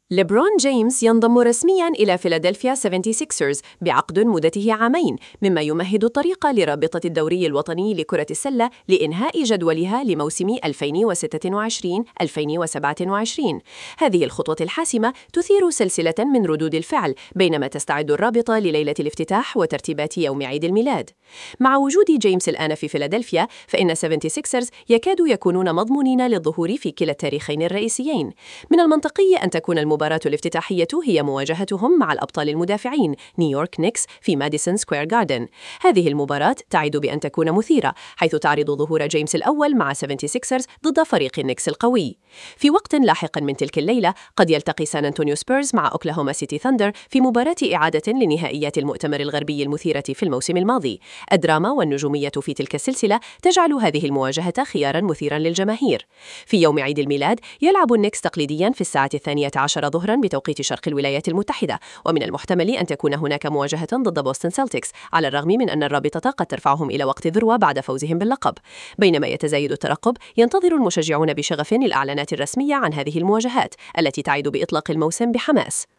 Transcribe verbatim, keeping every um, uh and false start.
ليبرون جيمس ينضم رسمياً إلى فيلادلفيا سيفنتي سيكسرز بعقد مدته عامين، مما يمهد الطريق لرابطة الدوري الوطني لكرة السلة لإنهاء جدولها لموسم ألفين وستة وعشرين ألفين وسبعة وعشرين. هذه الخطوة الحاسمة تثير سلسلة من ردود الفعل بينما تستعد الرابطة لليلة الافتتاح وترتيبات يوم عيد الميلاد. مع وجود جيمس الآن في فيلادلفيا، فإن سيفنتي سيكسرز يكاد يكونون مضمونين للظهور في كلا التاريخين الرئيسيين. من المنطقي أن تكون المباراة الافتتاحية هي مواجهتهم مع الأبطال المدافعين نيويورك نيكس في ماديسون سكوير جاردن. هذه المباراة تعد بأن تكون مثيرة، حيث تعرض ظهور جيمس الأول مع سيفنتي سيكسرز ضد فريق النيكس القوي. في وقت لاحق من تلك الليلة، قد يلتقي سان أنطونيو سبيرز مع أوكلاهوما سيتي ثاندر في مباراة إعادة لنهائيات المؤتمر الغربي المثيرة في الموسم الماضي. الدراما والنجومية في تلك السلسلة تجعل هذه المواجهة خياراً مثيراً للجماهير. في يوم عيد الميلاد يلعب النيكس تقليدياً في الساعة الثانية عشر ظهراً بتوقيت شرق الولايات المتحدة، ومن المحتمل أن تكون هناك مواجهة ضد بوستن سيلتيكس، على الرغم من أن الرابطة قد ترفعهم إلى وقت ذروة بعد فوزهم باللقب. بينما يتزايد الترقب، ينتظر المشجعون بشغف الإعلانات الرسمية عن هذه المواجهات التي تعد بإطلاق الموسم بحماس.